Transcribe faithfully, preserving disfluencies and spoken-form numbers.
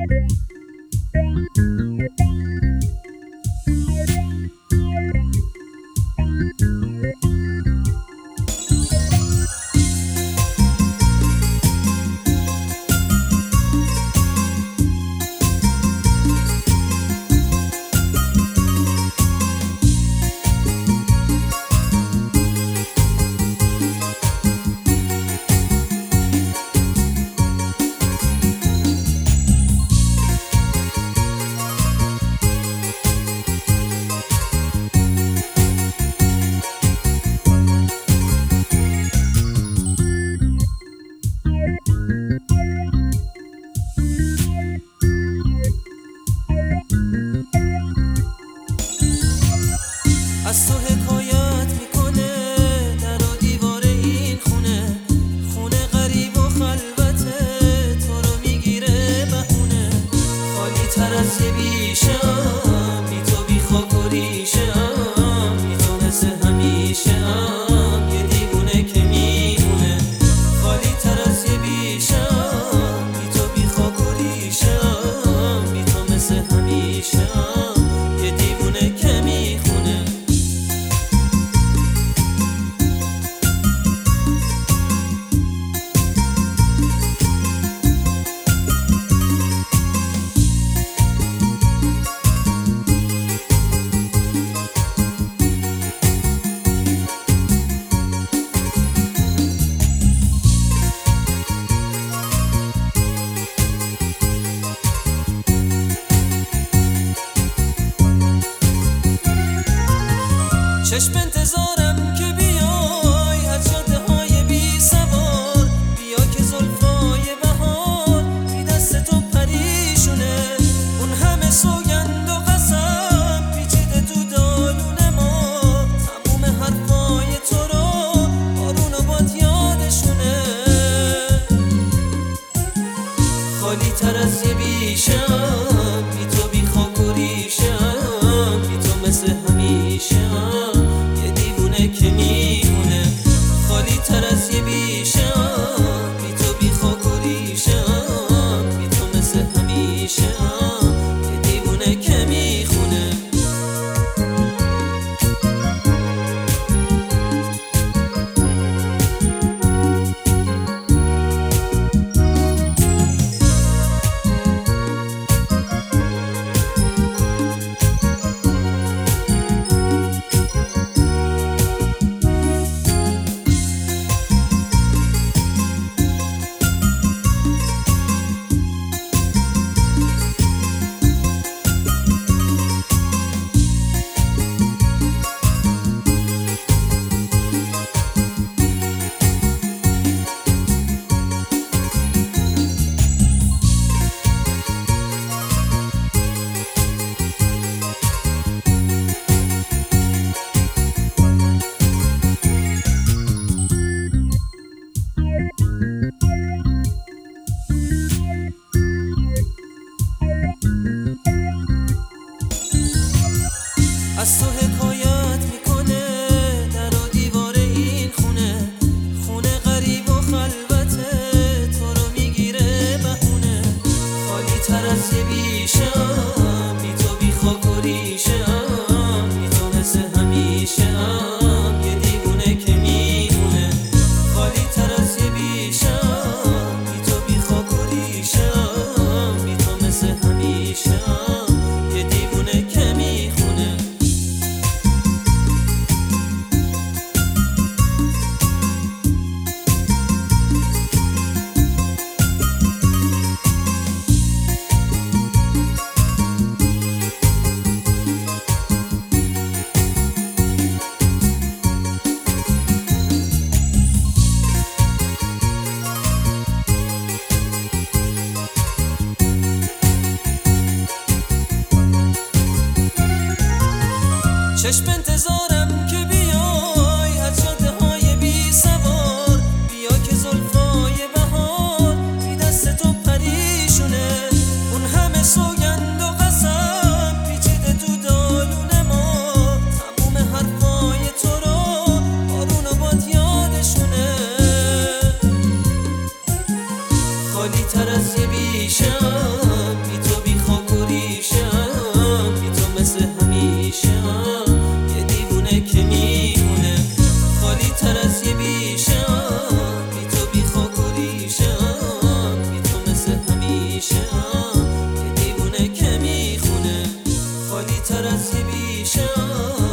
از تو حکایت میکنه در و دیوار این خونه، خونه غریب و خلوته، تو رو میگیره بهونه. خالی تر از یه بیشم، بی تو بی خاک و ریشم، بی تو مثل همیشم، یه دیوونه که میمونه. خالی تر از یه بیشم، بی تو بی خاک و ریشم، بی تو مثل همیشم، یه دیوونه که میخونه. چشم انتظارم که بیای از جاده های بی سوار، بیا که زلفای بهار بی دست تو پریشونه. اون همه سوگند و قسم پیچیده تو دالون ما، تموم حرفای تو رو بارون و باد یادشونه. خالی تر از یه بیشم، بی تو بی خاک و ریشم، بی تو مثل همیشم، که میمونه. خالی تر از یه بیشم، بی تو بی خاک و ریشم، بی تو مثل همیشم، یه دیوونه که میخونه. از تو حکایت میکنه در و دیوار این خونه، خونه غریب و خلوته، تو رو میگیره بهونه. خالی تر از یه بیشم، بی تو بی خاک و ریشم، بی تو مثل همیشم، یه دیوونه که میمونه. خالی تر از یه بیشم، بی تو بی خاک و ریشم، بی تو مثل همیشم، یه دیوونه که میخونه. چشم انتظارم که بیای از جاده های بی سوار، بیا که زلفای بهار بی دست تو پریشونه. اون همه سوگند و قسم پیچیده تو دالون ما، تموم حرفای تو رو بارون و باد یادشونه. خالی تر از یه بیشم، تر از یه بیشه ام، بی تو بی خاک و ریشه ام، بی تو مثل همیشه ام، یه دیوونه که میخونه. خالی تر از یه بیشه ام